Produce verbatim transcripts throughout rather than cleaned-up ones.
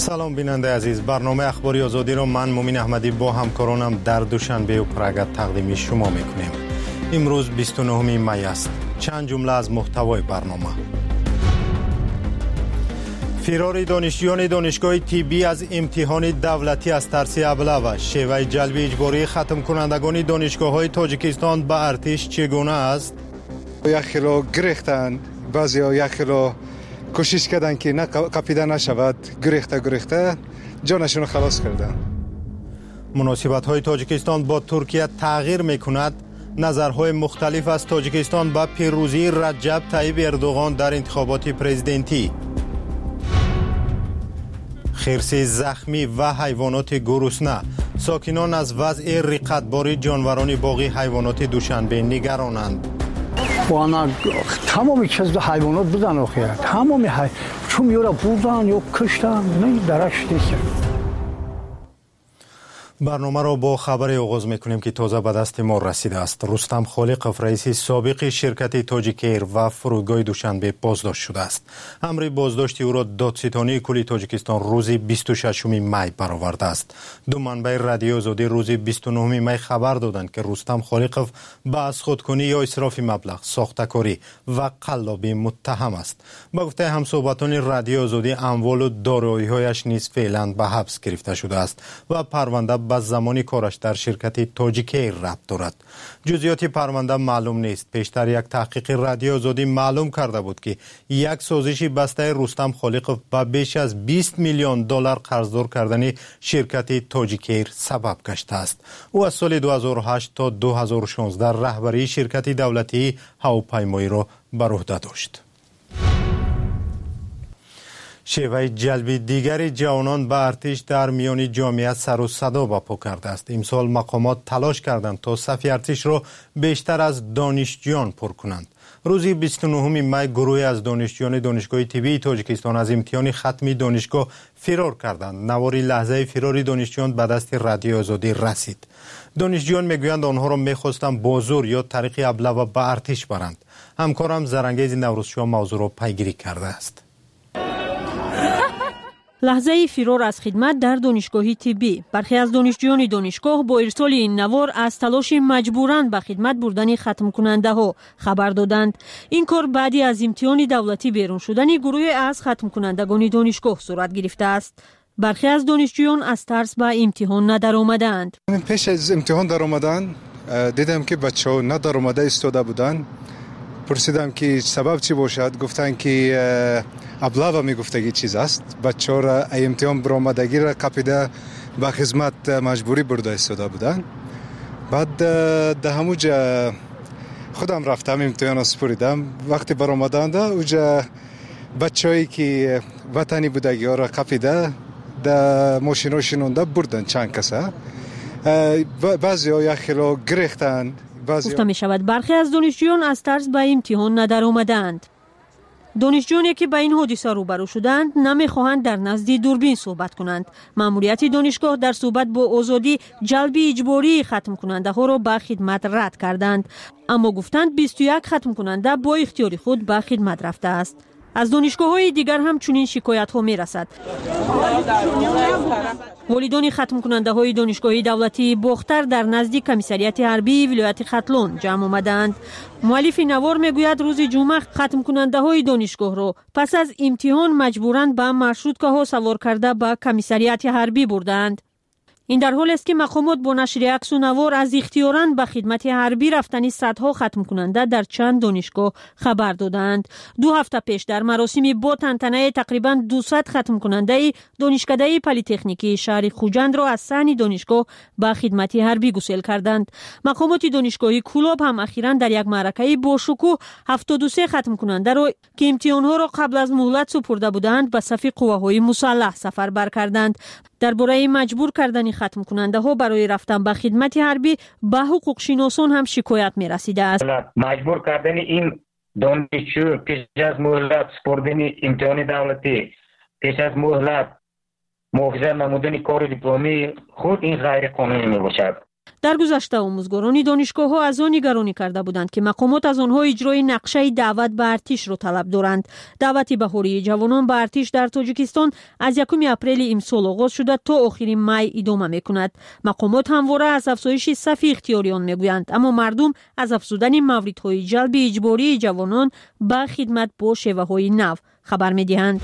سلام بیننده عزیز، برنامه اخباری آزادی را من مومین احمدی با همکارانم در دوشنبه و پرگت تقدیم شما میکنیم. امروز بیست و نهم می است. چند جمله از محتوای برنامه. فرار دانشجویان دانشگاه طبی از امتحان دولتی از ترس ابله و شیوه جلب اجباری ختم کنندگان دانشگاه‌های تاجیکستان به ارتش چگونه است؟ یک خیلی گریختن، بعضی یک خیلی کوشش کردن که نه قاپیده نشود، گریخته گریخته جانشون خلاص کردن. مناسبت‌های تاجیکستان با ترکیه تغییر می‌کند. نظرهای مختلف از تاجیکستان به پیروزی رجب طیب اردوغان در انتخابات پرزیدنتی. خرس زخمی و حیوانات گرسنه. ساکنان از وضع رقتباری جانوران باغی حیوانات دوشنبه نگرانند. وانا تمامی چیز حیوانات بودن آخه تمامی حی... چون یورا بودن یا کشتن نه درش نیست. برنامه را با خبر آغاز میکنیم که تازه به دست ما رسیده است. رستم خالقов رئیس سابق شرکت تاجیکایر و فرودگاه دوشنبه بازداشت شده است. امر بازداشت او را دادستانی کل تاجیکستان روز بیست و ششم می برآورده است. دو منبع رادیو آزادی روز بیست و نهم می خبر دادند که رستم خالقов به از خودکنی یا اسراف مبلغ، ساختکاری و قلابی متهم است. با گفته همصحبتان رادیو آزادی اموال و دارایی‌هایش نیز فعلا به حبس گرفته شده است و پرونده به زمانی کارش در شرکت تاجیکایر ربط دارد. جزئیات پرونده معلوم نیست. پیشتر یک تحقیق رادیو آزادی معلوم کرده بود که یک سازش بسته رستم خالقов به بیش از بیست میلیون دلار قرضدار کردن شرکت تاجیکایر سبب گشته است. او از سال دو هزار و هشت تا دو هزار و شانزده رهبری شرکت دولتی هواپیمایی را بر عهده داشت. شیوه جلب دیگر جوانان به ارتش در میان جامعه سر و صدا برپا کرده است. امسال مقامات تلاش کردند تا صف ارتش را بیشتر از دانشجویان پر کنند. روز بیست و نهم می گروهی از دانشجویان دانشگاه طبی تاجیکستان از امتحان ختمی دانشگاه فرار کردند. نواری لحظه فرار دانشجویان به دست رادیو آزادی رسید. دانشجویان میگویند آنها را میخواستند با زور یا طریق ابله و به ارتش برند. همکارم زرنگیز نوروزشاه موضوع را پیگیری کرده است. لحظه فرار از خدمت در دانشگاه طبی. برخی از دانشجویان دانشگاه با ارسال این نوار از تلاش مجبوراً به خدمت بردن ختم کننده ها خبر دادند. این کار بعدی از امتحان دولتی بیرون شدن گروه از ختم کنندگان دانشگاه صورت گرفته است. برخی از دانشجویان از ترس به امتحان ندر آمدند. پیش از امتحان در آمدن دیدم که بچه‌ها ندر آمده ایستاده بودند. پرسیدم که سبب چی باشد، گفتن که ابلاغ میگفتگی چیز است. بچه‌ها را امتحان برآمدگی را قاپیده به خدمت مجبوری برده ایستاده بودن. بعد در همونجا خودم رفتم امتحان سپردم. وقتی برآمدند اونجا بچه‌ای که وطنی بودگی ها را قاپیده در ماشینا شینونده بردن چند کسا. بعضی‌ها یک خیلی گریختن. گفته می شود برخی از دانشجویان از ترس به امتحان ندر آمدند. دانشجویانی که به این حادثه روبرو شدند نمیخواهند در نزد دوربین صحبت کنند. ماموریت دانشگاه در صحبت با آزادی جلب اجباری ختم کننده ها را به خدمت رد کردند، اما گفتند بیست و یک ختم کننده با اختیار خود به خدمت رفته است. از دانشگاه های دیگر هم چنین شکایت ها می رسد. والدان ختم کننده های دانشگاه دولتی باختر در نزد کمیسریت حربی ولایت ختلون جمع آمدند. مؤلف نوار می گوید روز جمعه ختم کننده های دانشگاه را پس از امتحان مجبوراً به مارشروتکه ها سوار کرده به کمیسریت حربی بردند. این در حالی است که مقامات با نشر عکس و نوار از اختیاراً به خدمت حربی رفتن صدها ختم کننده در چند دانشگاه خبر دادند. دو هفته پیش در مراسمی با تنتنه تقریباً دویست ختم کننده دانشکده پلی‌تکنیکی شهر خوجند را از صحن دانشگاه به خدمت حربی گسیل کردند. مقامات دانشگاهی کولاب هم اخیراً در یک معرکه با شکوه هفتاد و سه ختم کننده را که امتحانها را قبل از مهلت سپرده بودند به صف قوه‌های مسلح سفربر کردند. درباره مجبور کردن ختم کننده ها برای رفتن به خدمت حربی به حقوق شناسان هم شکایت می رسیده است. مجبور کردن این دانشجو پیش از مهلت سپردن امتحان دولتی، پیش از مهلت محافظت نمودن کار دیپلمی خود این غیر قانونی می باشد. در گذشته آموزگاران دانشگاه‌ها از آن نگرانی کرده بودند که مقامات از آنها اجرای نقشه دعوت به ارتش را طلب دارند. دعوت بهاری جوانان به ارتش در تاجیکستان از یکم اپریل امسال آغاز شده تا آخر می ادامه می‌کند. مقامات همواره از افزایش صف اختیاریان میگویند، اما مردم از افزودن موردهای جلب اجباری جوانان به خدمت با شیوه‌های نو خبر می‌دهند.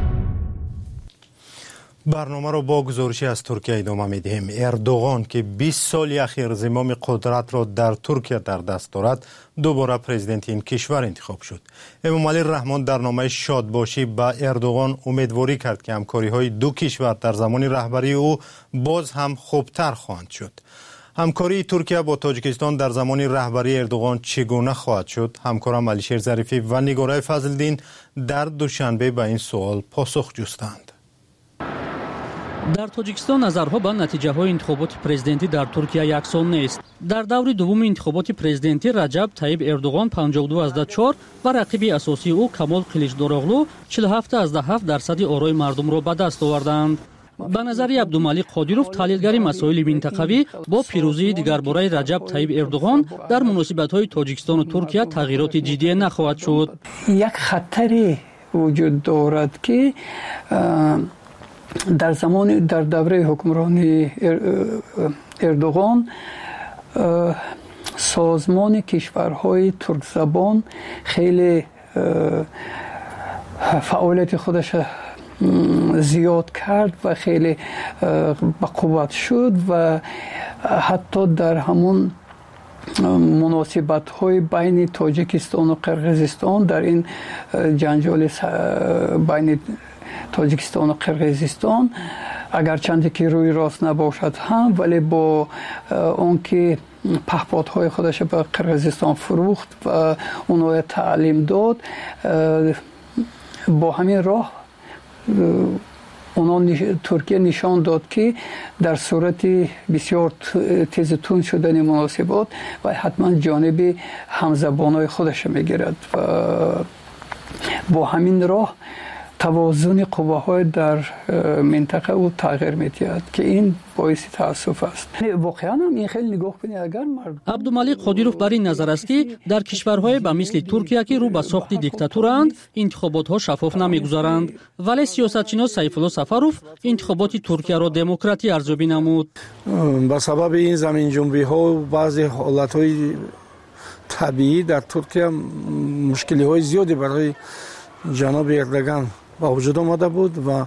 برنامه را با گزارشی از ترکیه ادامه می‌دهیم. اردوغان که بیست سال اخیر زمام قدرت را در ترکیه در دست دارد، دوباره پرزیدنت این کشور انتخاب شد. امامعلی رحمان در نامه شادباشی به اردوغان امیدواری کرد که همکاری‌های دو کشور در زمان رهبری او باز هم خوبتر خواهند شد. همکاری ترکیه با تاجیکستان در زمان رهبری اردوغان چگونه خواهد شد؟ همکارم علیشیر ظریفی و نگارای فضل‌دین در دوشنبه به این سوال پاسخ جستند. در تاجیکستان نظرها به نتیجه های انتخابات پرزیدنتی در ترکیه یکسان نیست. در دور دوم انتخابات پرزیدنتی رجب طیب اردوغان پنجاه و دو ازده چهار و رقیب اساسی او کمال قلیچداراغلو چهل و هفت ازده هفت درصد آرای مردم را به دست آوردند. به نظر عبدالملیک قادیروف تحلیلگر مسائل منطقوی، با پیروزی دیگرباره رجب طیب اردوغان در مناسبت‌های تاجیکستان و ترکیه تغییرات جدی نخواهد شد. یک خطری وجود دارد که در زمان در دوره حکمرانی اردوغان سازمان کشورهای ترک زبان خیلی فعالیت خودش زیاد کرد و خیلی به قوت شد و حتی در همون مناسبت‌های بین تاجیکستان و قرقیزستان در این جنجال بین تاجیکستان و قرقیزستان اگرچند که روی راست نباشد هم، ولی با اون که پهپادهای خودش به قرقیزستان فروخت و اونها تعلیم داد، با همین راه اونا ترکیه نشان داد که در صورت بسیار تیز تون شدن مناسبات و حتما جانب همزبانای خودش میگیرد و با همین راه توازن قواهای در منطقه او تغییر می‌دهد که این باعث تأسف است. واقعا هم این خیلی نگاه کنید، اگر مرد عبدالملیک قادیروف بر این نظر است که در کشورهای به مثل ترکیه که رو به ساخت دیکتاتورند انتخابات‌ها شفاف نمی‌گذارند، ولی سیاستشناس سیفالله سفروف انتخابات ترکیه را دموکراتی ارزیابی نمود. به سبب این زمین جنبی‌ها و بعضی حالت‌های طبیعی در ترکیه مشکل‌های زیادی برای جناب اردوغان با وجود آمده بود و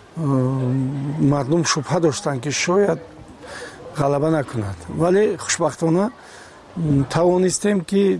مردم شبهه داشتند که شاید غلبه نکند، ولی خوشبختانه توانستیم که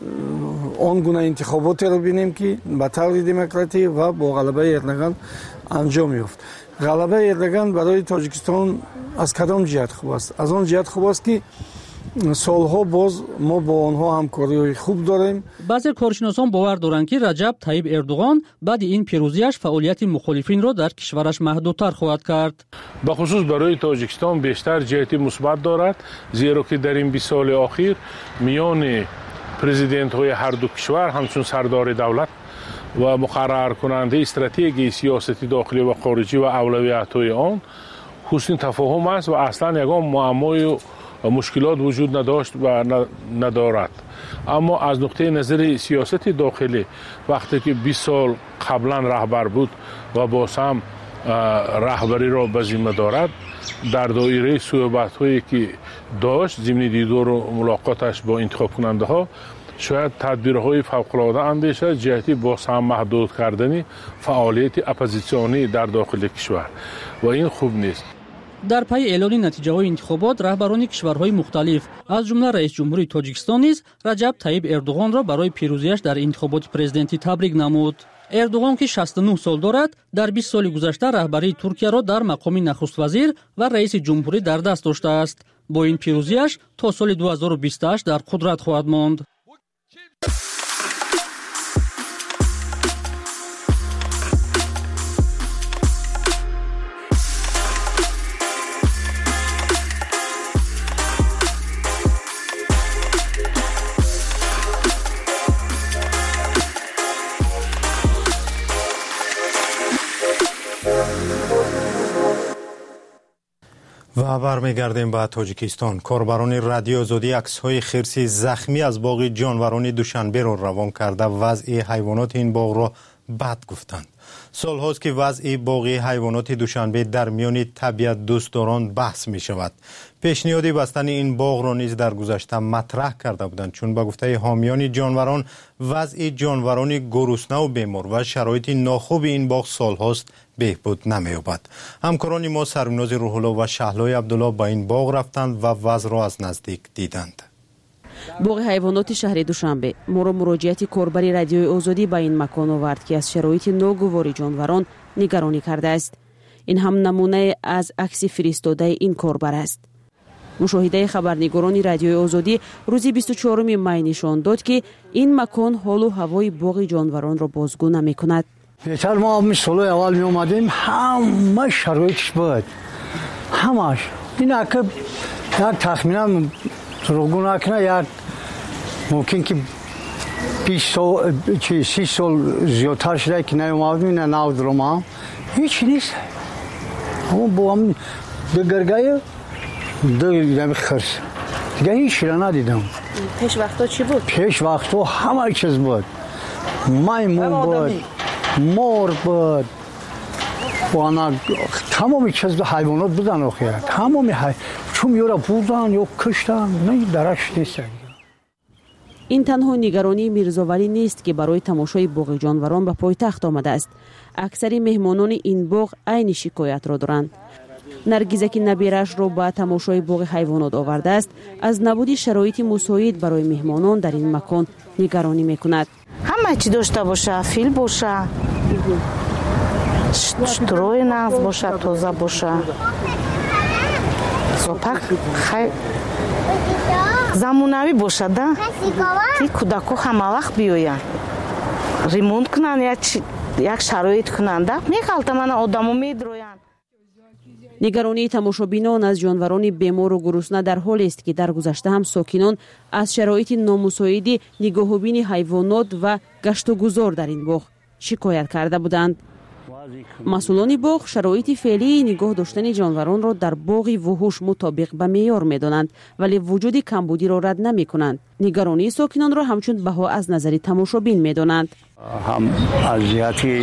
آن گونه انتخاباتی را بینیم که به طور دموکراتی و با غلبه اردوغان انجام یافت. غلبه اردوغان برای تاجیکستان از کدام جهت خوب است؟ از آن جهت خوب است که سالها باز ما با آنها همکاری خوب داریم. بعضی کارشناسان باور دارند که رجب طیب اردوغان بعد این پیروزیش فعالیت مخالفین را در کشورش محدودتر خواهد کرد. به خصوص برای تاجیکستان بیشتر جهت مثبت دارد، زیرا که در این بیست سال اخیر میان پرزیدنت های هر دو کشور همچون سردار دولت و مقرر کننده استراتژی سیاسی داخلی و خارجی و اولویت های آن حسن تفاهم است و اصلا یگان معمای مشکلات وجود نداشت و ندارد. اما از نقطه نظر سیاست داخلی وقتی که بیست سال قبلا رهبر بود و باز هم رهبری را به ذمه دارد، در دایره صحبت هایی که داشت ضمن دیدار و ملاقاتش با انتخاب کننده ها، شاید تدبیرهای فوق‌العاده اندیشه جهتی باز هم محدود کردن فعالیت اپوزیسیونی در داخل کشور و این خوب نیست. در پی اعلان نتیجه های انتخابات، رهبران کشورهای مختلف از جمله رئیس جمهوری تاجیکستان نیز رجب طیب اردوغان را برای پیروزیش در انتخابات پرزیدنتی تبریک نمود. اردوغان که شصت و نه سال دارد، در بیست سال گذشته رهبری ترکیه را در مقام نخست وزیر و رئیس جمهوری در دست داشته است. با این پیروزیش تا سال دو هزار و بیست و هشت در قدرت خواهد ماند. و و برمیگردیم به تاجیکستان. کاربران رادیو آزادی عکس‌های خرسی زخمی از باغ جانوران دوشنبه را روان کرده وضع حیوانات این باغ را بد گفتند. سال هاست که وضع باغ حیوانات دوشنبه در میان طبیعت دوستداران بحث می شود. پیشنهاد بستن این باغ را نیز در گذشته مطرح کرده بودند، چون به گفته حامیان جانوران وضع جانوران گرسنه و بیمار و شرایط ناخوب این باغ سال هاست بهبود نمی‌یابد. همکاران ما سرمناز روح الله و شهلای عبدالله با این باغ رفتند و وضع را از نزدیک دیدند. باغ حیوانات شهر دوشنبه مرا مراجعت کاربری رادیوی آزادی با این مکان آورد که از شرایط ناگوار جانوران نگرانی کرده است. این هم نمونه از عکس فرستاده این کاربر است. مشاهده خبرنگاران رادیوی آزادی روز بیست و چهارم می نشان داد که این مکان حال و هوای باغ جانوران را بازگو نمی‌کند. بهتر ما هم سالهای اول می اومدیم همه شرایطش بود، همش این اکه یک تخمینا دروغگو نکنه، یک ممکن که بیست سال چی سی سال زیادتر شده که نیومدیم نه نو درم هم هیچ نیست. اما با هم دگرگای دگرگای خرس دیگه هیچ را ندیدم. پیش وقتا چی بود؟ پیش وقتا همه چیز بود، میمون بود، مور بود، وانا تمامی چیز حیوانات بودن آخه، تمامی حی... چون یورا بودن یا کشتن، نه درش نیست. این تنها نگرانی میرزاولی نیست که برای تماشای باغ جانوران به پایتخت آمده است. اکثر مهمانان این باغ عین شکایت را دارند. نرگیزه که نبیرش را به تماشای باغ حیوانات آورده است، از نبود شرایط مساعد برای مهمانان در این مکان نگرانی میکند. همه چی داشته باشه، فیل باشه، شتروی نغز باشه، تازه باشه، سوپک خیلی زمانوی باشه ده که کودکو همه وقت بیاین ریمونت کنن یک شرایط کننده میخالت من آدمو میدروین. نگرانی تماشابینان از جانوران بیمار و گرسنه در حالی است که در گذشته هم ساکنان از شرایط نامساعد نگاه و بین حیوانات و گشت و گذار در این باغ شکایت کرده بودند. مسئولان باغ شرایط فعلی نگاه داشتن جانوران را در باغ وحوش مطابق به معیار می‌دانند، ولی وجود کمبودی را رد نمی‌کنند. نگرانی ساکنان را همچون بها از نظر تماشابین می‌دانند. هم از جهت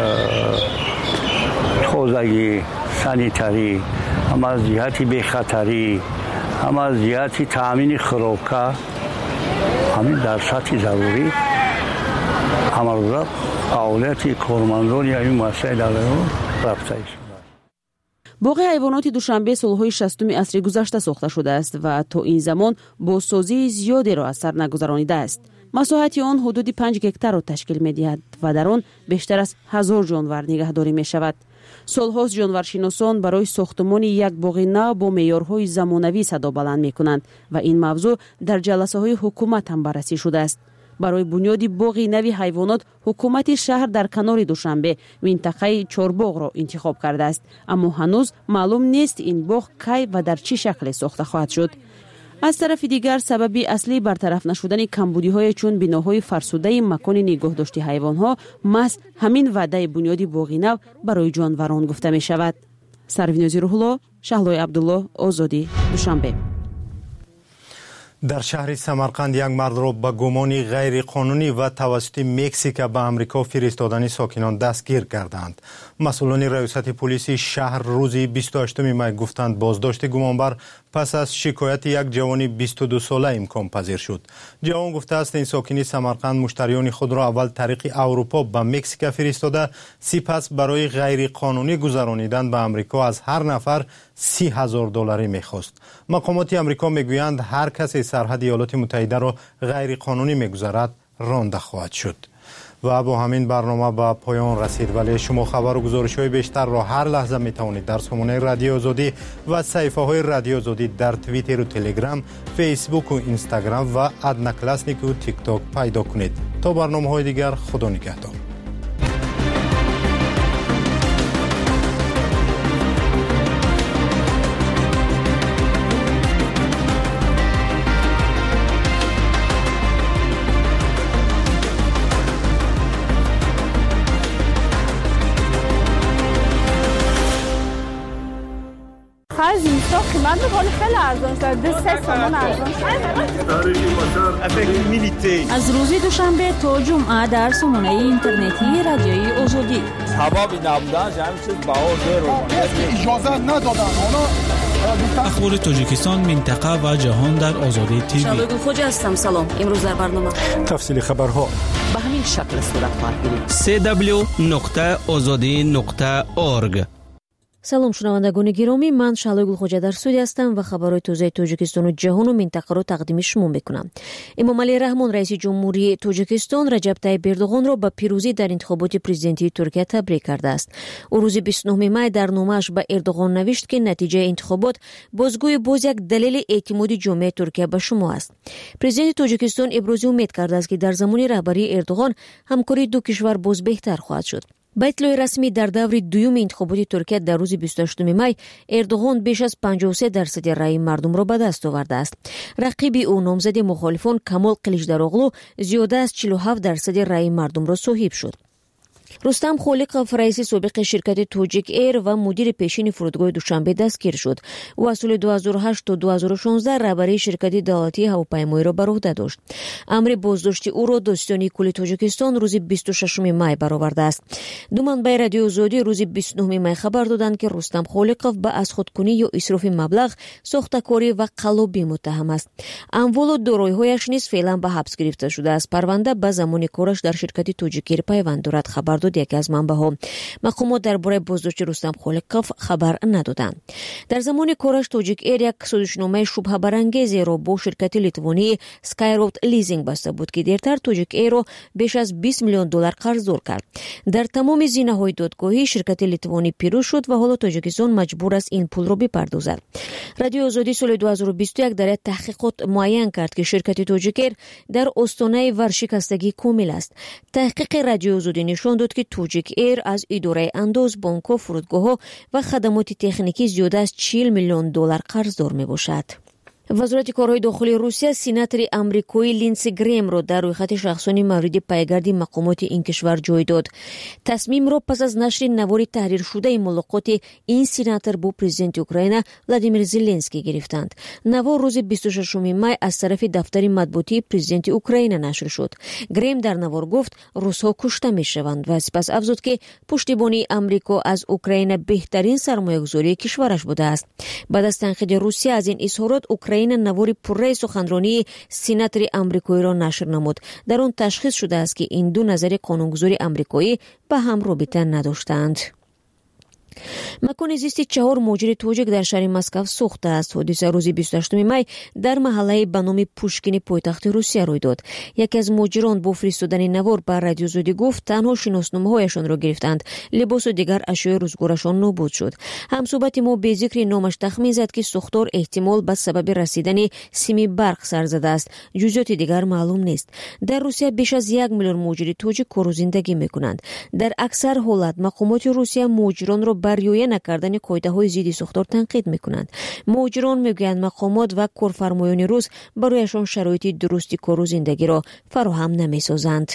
تازگی، سانیتری، هم از جهت بی‌خطری، هم از جهت تامین خوراک، همین در سطح ضروری عمل اولویت کارمندان یا این مسائل دارند رفته است. باغ حیوانات دوشنبه سالهای شصتم عصر گذشته ساخته شده است و تا این زمان بازسازی زیادی را از سر نگذرانیده است. مساحت آن حدود پنج هکتار را تشکیل می‌دهد و در آن بیشتر از هزار جانور نگهداری می‌شود. سالهاست جانورشناسان برای ساختمان یک باغ نو با معیارهای زمانوی صدا بلند می‌کنند و این موضوع در جلسه‌های حکومت هم بررسی شده است. برای بنیاد باغ نوی حیوانات حکومت شهر در کنار دوشنبه منطقه چهارباغ را انتخاب کرده است، اما هنوز معلوم نیست این باغ کی و در چه شکل ساخته خواهد شد. از طرف دیگر سبب اصلی برطرف نشدن کمبودی‌های چون بناهای فرسوده مکان نگهداشت حیوانات محض همین وعده بنیاد باغ نو برای جانوران گفته می شود. سرمناز روح الله، شهلای عبدالله، آزادی، دوشنبه. در شهر سمرقند یک مرد را به گمان غیر قانونی و توسط مکزیک به امریکا فرستادن ساکنان دستگیر کردند. مسئولان ریاست پلیس شهر روز بیست و هشتم می گفتند بازداشت گمانبر پس از شکایت یک جوان بیست و دو ساله امکان پذیر شد. جوان گفته است این ساکن سمرقند مشتریان خود را اول طریق اروپا به مکزیک فرستاده، سپس برای غیر قانونی گذرانیدن به امریکا از هر نفر سی هزار دلاری میخواست. مقامات امریکا میگویند هر کسی سرحد ایالات متحده را غیر قانونی میگذرد رانده خواهد شد. و با همین برنامه به پایان رسید، ولی شما خبر و گزارش های بیشتر را هر لحظه می توانید در سامانه رادیو آزادی و صفحه های رادیو آزادی در توییتر و تلگرام، فیسبوک و اینستاگرام و ادنا کلاسنیک و تیک تاک پیدا کنید. تا برنامه های دیگر، خدا نگهدار. خرج این ساخت ارزان شد دو سه سومون ارزان شد. از روز دوشنبه تا جمعه در سامانه اینترنتی رادیوی آزادی سبب نبودن همین چیز بهار رو اجازه ندادن. اخبار تاجیکستان، منطقه و جهان در آزادی تیوی. شالوی خوجا هستم. سلام. امروز در برنامه تفصیل خبرها به همین شکل صورت خواهد گرفت. سه دبلیو نقطه آزادی نقطه اورگ. салом шунавандагони гиромӣ, ман шаълои гулхоҷа дар студия ҳастам ва хабарҳои тозаи тоҷикистону ҷаҳону минтақаро тақдими шумо мекунам. эмомалӣ раҳмон, раиси ҷумҳурии тоҷикистон, раҷаб таyyib эрдоғонро ба пирӯзӣ дар интихоботи президентии туркия табрик кардааст. ӯ рӯзи бисту нӯҳуми май дар номааш ба эрдоғон навишт, ки натиҷаи интихобот бозгӯи боз як далели эътимоди ҷомеаи туркия ба шумо аст. президенти тоҷикистон ибрози умед кардааст, ки дар замони раҳбарии эрдоғон ҳамкории ду кишвар боз беҳтар хоҳад шуд. ба итлои расмӣ дар даври дуюми интихоботи туркия дар рӯзи бисту ҳаштуми май эрдоғон беш аз панҷоҳу се дарсади раъи мардумро ба даст овардааст. рақиби ӯ, номзади мухолифон Камол Қиличдароғлу, зиёда аз чилу ҳафт дарсади раъи мардумро соҳиб шуд. рустам холиқов, раиси собиқи ширкати Togic Air ва мудири пешини фурудгоҳи Душанбе дастгир шуд. ӯ аз соли ду ҳазору ҳашт то ду ҳазору шонздаҳ раҳбарии ширкати давлатии ҳавопаймоиро бар ӯҳда дошт. амри боздошти ӯро Достиёни кӯли Тоҷикистон рӯзи бисту шашуми май баровардааст. ду манбаи радиои Озодӣ рӯзи бисту нӯҳуми май хабар доданд, ки Рустам Холиқов ба азхудкунӣ ё исрофи маблағ, сохтакорӣ ва қаллобӣ муттаҳам аст. амволу дороиҳояш низ феълан ба ҳабс гирифта шудааст. парванда ба замони кораш дар ширкати Togic Air пайванд дорад, хабар дод яке аз манбаҳо. мақомот дар бораи боздошти Рустам Холиқов хабар надоданд. дар замони кораш Togic Air як созишномаи шубҳабарангезеро бо ширкати литвонии Skyroad Leasing баста буд, ки дертар Togic Air-ро беш аз бист миллион доллар қарздор кард. дар тамоми зинаҳои додгоҳӣ ширкати литвонӣ пирӯз шуд ва ҳоло Тоҷикистон маҷбур аст ин пулро бипардозад. радиои Озодӣ соли ду ҳазору бисту як дар як таҳқиқот муайян кард, ки ширкати Togic Air дар остонаи варшикастагӣ комил аст. таҳқиқи радиои Озодӣ нишон дод, ки Togic Air аз идораи андоз, бонкҳо, фурудгоҳҳо ва хадамоти техникӣ зиёда аз чил миллион доллар қарздор мебошад. вазорати корҳои дохилии Русия сенатори амрикои Линдси Гремро дар рӯйхати шахсони мавриди пайгарди мақомоти ин кишвар ҷой дод. тасмимро пас аз нашри навори таҳриршудаи мулоқоти ин сенатор бо президенти Украина Владимир Зеленский гирифтанд. навор рӯзи бисту шашуми май аз тарафи дафтари матбуотии президенти Украина нашр шуд. Грем дар навор гуфт, русҳо кушта мешаванд ва сипас афзуд, ки пуштибонии Амрико аз Украина беҳтарин сармоягузории кишвараш будааст. баъд аз танқиди Русия аз ин изҳорот Украина навори пурраи суханронии сенатори амрикоиро нашр намуд. дар он ташхис шудааст, ки ин ду назари қонунгузори амрикоӣ ба ҳам робита надоштанд. макони зисти чаҳор муҳоҷири тоҷик дар шаҳри Москав сӯхтааст. ҳодиса рӯзи бисту ҳаштуми май дар маҳаллаи ба номи Пушкини пойтахти Русия рӯй дод. яке аз муҳоҷирон бо фиристодани навор ба радиои Озодӣ гуфт, танҳо шиносномаҳояшонро гирифтанд, либосу дигар ашёи рӯзгорашон нобуд шуд. ҳамсӯҳбати мо бе зикри номаш тахмин зад, ки сӯхтор эҳтимол ба сабаби расидани сими барқ сар задааст. ҷузъиёти дигар маълум нест. дар Русия беш аз як миллион муҳоҷири тоҷик кору зиндагӣ мекунанд. дар аксар ҳолат мақомоти Русия муҳоҷиронро ба риоя накардани қоидаҳои зидди сӯхтор танқид мекунанд. муҳоҷирон мегӯянд мақомот ва корфармоёни рус барояшон шароити дурусти кору зиндагиро фароҳам намесозанд.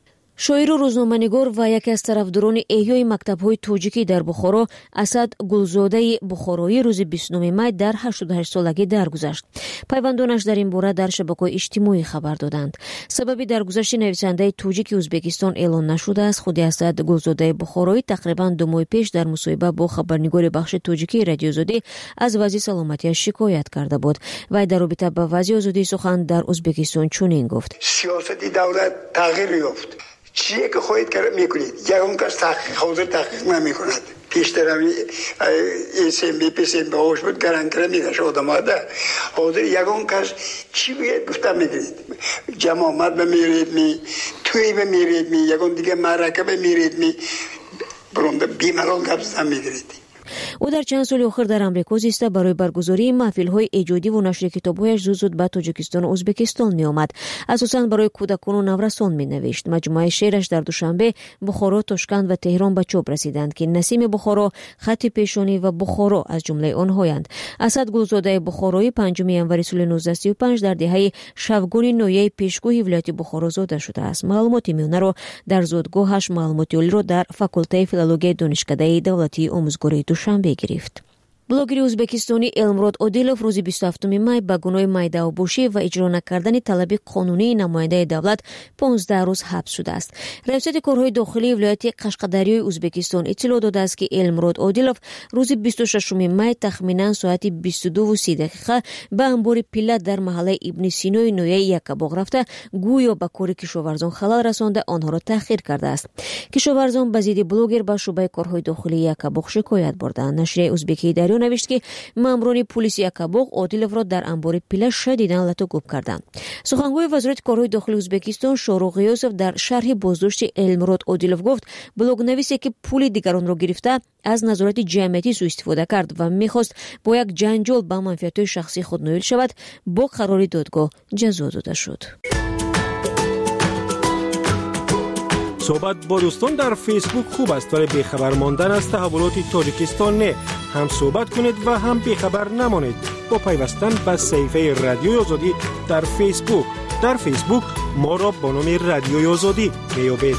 шоиру рӯзноманигор ва яке аз тарафдорони эҳёи мактабҳои тоҷикӣ дар Бухоро Асад Гулзодаи Бухороӣ рӯзи бисту нӯҳуми май дар ҳаштоду ҳашт солагӣ даргузашт. пайвандонаш дар ин бора дар шабакаҳои иҷтимоӣ хабар доданд. сабаби даргузашти нависандаи тоҷики Ӯзбекистон эълон нашудааст. худи Асад Гулзодаи Бухороӣ тақрибан ду моҳи пеш дар мусоҳиба бо хабарнигори бахши тоҷикии радиои Озодӣ аз вазъи саломатиаш шикоят карда буд. вай дар робита ба вазъи озодии сухан дар Ӯзбекистон чунин гуфт: сиёсати давлат тағйир ёфт. چیه که خواهید میکنید یکم کس تحقیق حاضر تحقیق نمیکند پیشتر همی ایسیم بی پیسیم به هوش بود گرانکره میگشت آدم ها ده حاضر یکم کس چی بگید گفتم میگید جماعت بمیرید می توی بمیرید می یکم دیگه معرکه بمیرید می برونده بیمران گفزن میگیرید. ӯ дар чанд соли охир дар амрико зиста барои баргузории маҳфилҳои эҷодиву нашри китобҳояш зуд зуд ба Тоҷикистону Ӯзбекистон меомад. асосан барои кӯдакону наврасон менавишт. маҷмӯаи шеъраш дар Душанбе, Бухоро, Тошканд ва Теҳрон ба чоп расиданд, ки Насими Бухоро, Хати пешонӣ ва Бухоро аз ҷумлаи онҳоянд. Асад Гулзодаи Бухороӣ панҷуми январи соли нуздаҳ сию панҷ дар деҳаи Шавгони ноҳияи пешгоҳи вилояти Бухоро зода шудааст. маълумоти миёнаро дар зодгоҳаш маълумоти олиро дар факултаи филологияи донишкадаи давлатии омӯзгории Душанбе гирифт. блогери ӯзбекистонӣ Элмурод Одилов рӯзи бисту ҳафтуми май ба гуноҳи майдаобошӣ ва иҷро накардани талаби қонунии намояндаи давлат понздаҳ рӯз ҳабс шудааст. раисияти корҳои дохилии вилояти Қашқадарёи Ӯзбекистон иттилоъ додааст, ки Элмурод Одилов рӯзи бисту шашуми май тахминан соати бисту ду си дақиқа ба амбори пилла дар маҳаллаи Ибни Синои ноҳияи Якабоғ рафта, гӯё ба кори кишоварзон халал расонда онҳоро таҳқир кардааст. кишоварзон ба зидди блогер ба шуъбаи корҳои дохилии Якабоғ шикоят бурданд. Нашрияи Ӯзбекии Дарё навишт, ки маъмурони полиси Якабоғ Одиловро дар амбори пилла шадидан латугуб карданд. сухангӯи вазорати корҳои дохилии Ӯзбекистон Шорух Ғиёсов дар шарҳи боздошти Элмурод Одилов гуфт, блогнависе, ки пули дигаронро гирифта, аз назорати ҷамъиятӣ сӯистифода кард ва мехост бо як ҷанҷол ба манфиатҳои шахсии худ ноил шавад, бо қарори додгоҳ ҷазо дода шуд. صحبت با دوستان در فیسبوک خوب است، ولی بیخبر ماندن از تحولات تاجیکستان نه. هم صحبت کنید و هم بیخبر نمانید با پیوستن به صفحه رادیوی آزادی در فیسبوک. در فیسبوک ما را با نام رادیوی آزادی بیابید.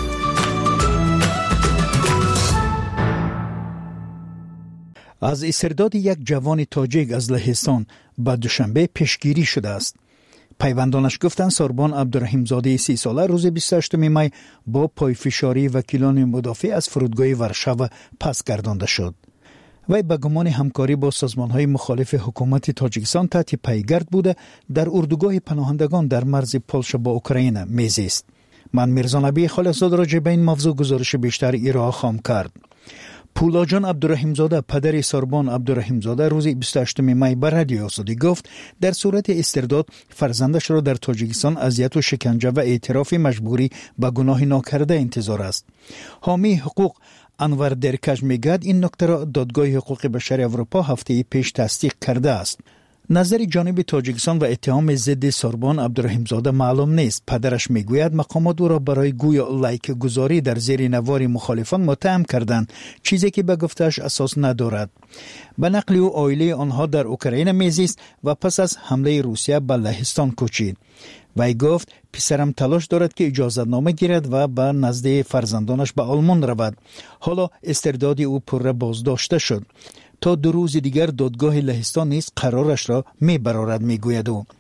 از استرداد یک جوان تاجیک از لهستان به دوشنبه پیشگیری شده است. پیوندانش گفتند ساربان عبدالرحیمزاده سی ساله روز بیست و هشتم می با پایفشاری وکیلان مدافع از فرودگاه ورشاو پس گردانده شد. وی به گمان همکاری با سازمان‌های مخالف حکومت تاجیکستان تحت پیگرد بوده در اردوگاه پناهندگان در مرز پولشا با اوکراین میزیست. من میرزا نبی خالقزاده راجع به این موضوع گزارش بیشتر ارائه خواهم کرد. پولاجان عبدالرحیمزاده پدر ساربان عبدالرحیمزاده روز بیست و هشتم می بر رادیو آزادی گفت در صورت استرداد فرزندش را در تاجیکستان اذیت و شکنجه و اعتراف مجبوری به گناه ناکرده انتظار است. حامی حقوق انور درکش میگوید این نکته را دادگاه حقوق بشر اروپا هفته پیش تصدیق کرده است. نظر جانب تاجیکستان و اتهام ضد ساربان عبدالرحیمزاده معلوم نیست. پدرش میگوید مقامات او را برای گویا لایک گذاری در زیر نوار مخالفان متهم کردند، چیزی که به گفته‌اش اساس ندارد. به نقل او عائله آنها در اوکراین میزیست و پس از حمله روسیه به لهستان کوچید. وی گفت پسرم تلاش دارد که اجازت نامه گیرد و به نزد فرزندانش به آلمان رود. حالا استرداد او پر بازداشته شد. تا دو روز دیگر دادگاه لهستان نیز قرارش را میبرارد میگوید او.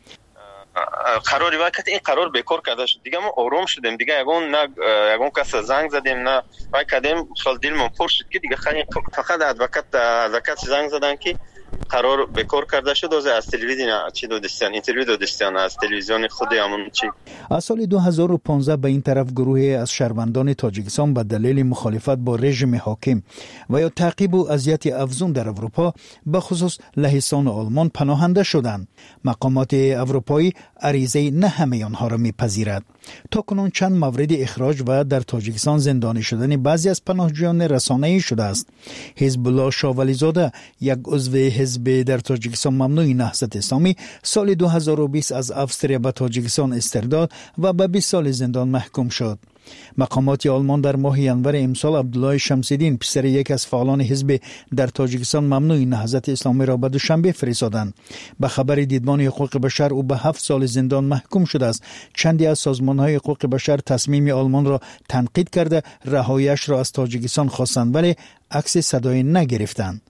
قراری وقت این قرار بیکار کرده شد دیگه ما آروم شدیم دیگه یگون نه یگون کس زنگ زدیم نه وای کردیم خیال دلمون پر شد که دیگه فقط ادوکات ادوکات زنگ زدن که قرار بیکار کرده شد از تلویزیون چی دادستان اینترویو دادستان از تلویزیون خود همون چی. از سال دو هزار و پانزده به این طرف گروه از شهروندان تاجیکستان به دلیل مخالفت با رژیم حاکم و یا تعقیب و اذیت افزون در اروپا به خصوص لهستان و آلمان پناهنده شدند. مقامات اروپایی عریضه نه همه آنها را میپذیرد. تا کنون چند مورد اخراج و در تاجیکستان زندانی شدن بعضی از پناهجویان رسانه‌ای شده است. حزب الله شاولیزاده یک عضو حزب در تاجیکستان ممنوع نهضت اسلامی سال دو هزار و بیست از اوستریا به تاجیکستان استرداد و به بیست سال زندان محکوم شد. مقامات آلمان در ماه ژانویه امسال عبدالله شمس‌الدین پسر یک از فعالان حزب در تاجیکستان ممنوع نهضت اسلامی را به دوشنبه فرستادند. به خبر دیدبان حقوق بشر او به هفت سال زندان محکوم شده است. چندی از سازمان‌های حقوق بشر تصمیم آلمان را تنقید کرده رهایی‌اش را از تاجیکستان خواستند ولی عکس صدایی نگرفتند.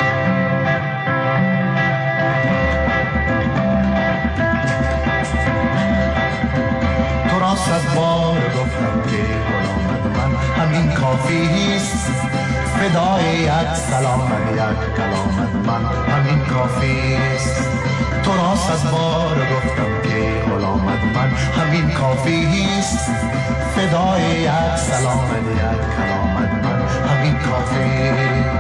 همین کافیست فدای یک سلام یک کلامت من همین کافیست تو را صد بار گفتم که غلامت من همین کافیست فدای یک سلام یک کلامت من همین کافیست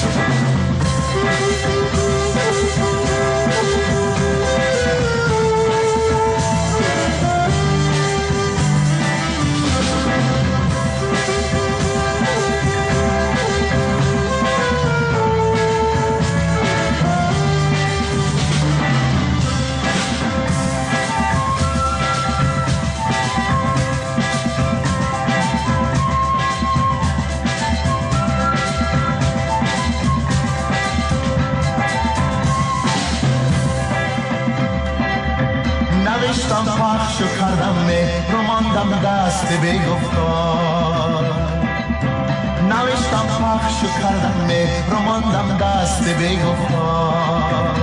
نوشتم پخش و کردم مهر رو ماندم دست بی گفتار نوشتم پخش و کردم مهر و ماندم دست بی‌گفتار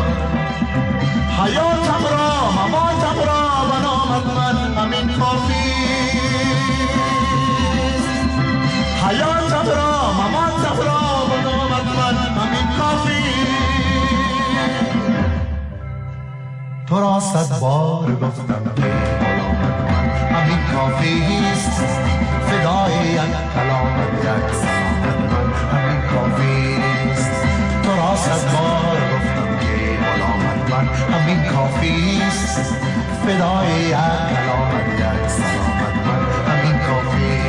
حیاتم را مماتم را بنامد من همین کافی حیاتم را مماتم را بنامد من همین کافی تو را صد بار گفتم که غلامت من همین کافی است فدای یک کلامت یک سلامت من همین کافی است تو را صد بار گفتم که غلامت من همین کافی است فدای یک کلامت یک سلامت من همین کافی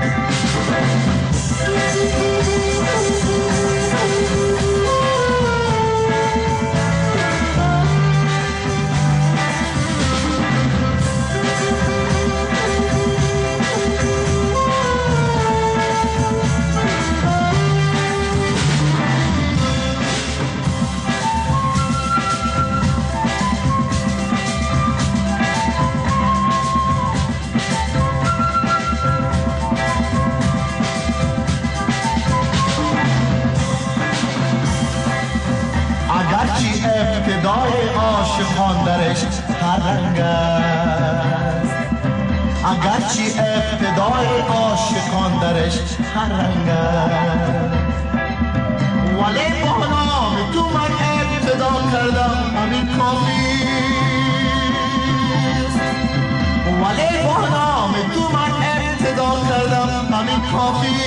ابتدای عاشقان درش هر رنگ است اگرچه ابتدای عاشقان درش هر رنگ است ولی با نام تو من ابتدا کردم همین کافی ولی با نام تو من ابتدا کردم همین کافی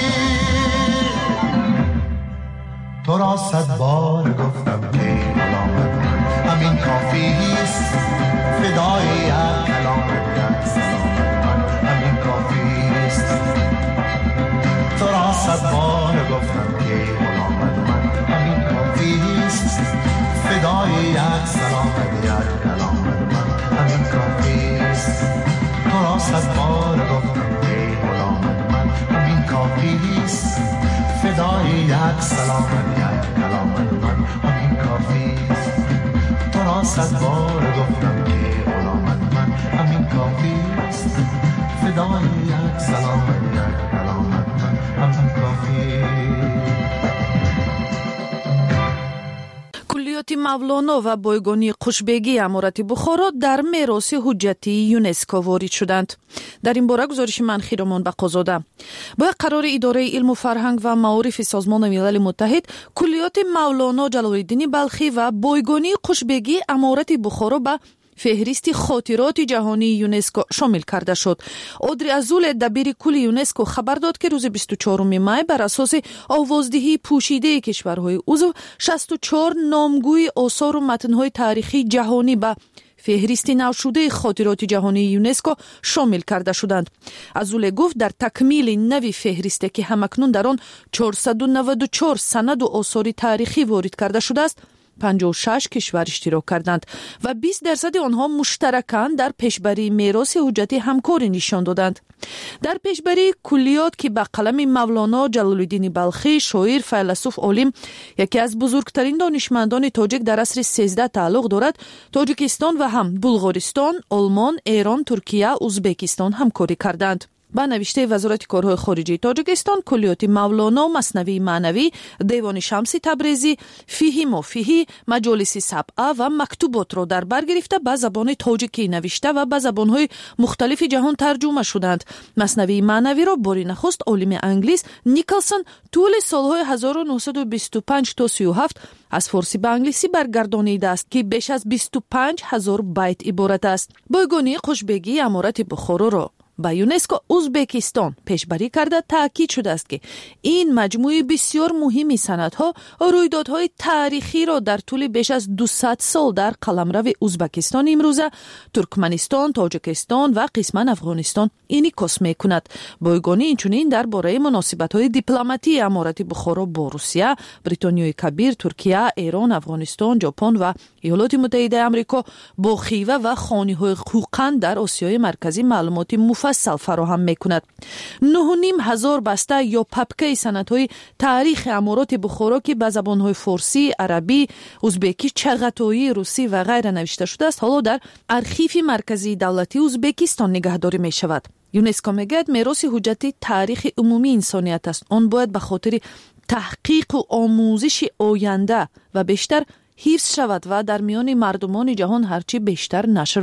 تو را صد بار گفتم که غلامت من همین کافی است فدای یک کلامت یک سلامت من همین کافی است تو را صد بار گفتم که غلامت من همین کافی است فدای یک سلامت یک کلامت من همین کافی است تو را صد بار گفتم که غلامت من همین کافی است فدای یک سلامت یک کلامت من همین کافی است تو را صد بار گفتم که غلامت من همین کافی است فدای یک سلامت یک کلامت من همین کافی کلیات مولانا و بایگانی قوشبگی امارت بخارا در میراث حجتی یونسکو وارد شدند. در این باره گزارش من خیرمان بقازاده. با قرار اداره علم و فرهنگ و معارف سازمان ملل متحد کلیات مولانا جلال‌الدین بلخی و بایگانی قوشبگی امارت بخارا به فهرست خاطرات جهانی یونسکو شامل کرده شد. اودری ازول دبیر کل یونسکو خبر داد که روز بیست و چهارم می بر اساس آوازدهی پوشیده کشورهای عضو شصت و چهار نامگوی آثار و متن‌های تاریخی جهانی به فهرست نو شده خاطرات جهانی یونسکو شامل کرده شدند. ازول گفت در تکمیل نوی فهرسته که همکنون در آن چهارصد و نود و چهار سند و آثار تاریخی وارد کرده شده است، پنجاه و شش کشور اشتراک کردند و بیست درصد آنها مشترکاً در پیشبری میراث حجتی همکاری نشان دادند. در پیشبری کلیات که به قلم مولانا جلال‌الدین بلخی، شاعر، فیلسوف، عالم، یکی از بزرگترین دانشمندان تاجیک در عصر سیزده تعلق دارد، تاجیکستان و هم بلغارستان، آلمان، ایران، ترکیه، ازبکستان همکاری کردند. با نوشته وزارت کارهای خارجه تاجیکستان، کلیات مولانا، مثنوی معنوی، دیوان شمس تبریزی، فیهی مفیهی، مجالس سبعه و مکتوبات را در بر گرفته به زبان تاجیکی نوشته و به زبانهای مختلف جهان ترجمه شدند. مثنوی معنوی را باری نخست عالم انگلیس نیکلسون طول سالهای هزار و نهصد و بیست و پنج تا سی و هفت از فارسی به انگلیسی برگردانیده است که بیش از بیست و پنج هزار بیت عبارت است. بایگانی قوشبگی امارت بخارا را با یونسکو ازبکستان پیشبری کرده تاکید شده است که این مجموعه بسیار مهمی سندها و رویدادهای تاریخی را در طول بیش از دویست سال در قلمرو ازبکستان امروزه، ترکمنستان، تاجیکستان و قسما افغانستان انعکاس می‌کند. بایگانی اینچنین درباره مناسبت‌های دیپلماتی امارت بخارا با روسیه، بریتانیای کبیر، ترکیه، ایران، افغانستان، ژاپن و ایالات متحده آمریکا با خیوه و خانه‌های خوقن در آسیای مرکزی معلومات مفصل فراهم می‌کند. نه و نیم هزار بسته یا پپکه سندهای تاریخ امارات بخارا که به زبان‌های فارسی، عربی، ازبکی، چغتایی، روسی و غیره نوشته شده است، حالا در ارشیف مرکزی دولتی ازبکستان نگهداری می‌شود. یونسکو میگوید میراث حجتی تاریخ عمومی انسانیت است. آن باید به خاطر تحقیق و آموزش آینده و بیشتر حفظ شود و در میان مردمان جهان هرچی بیشتر نشر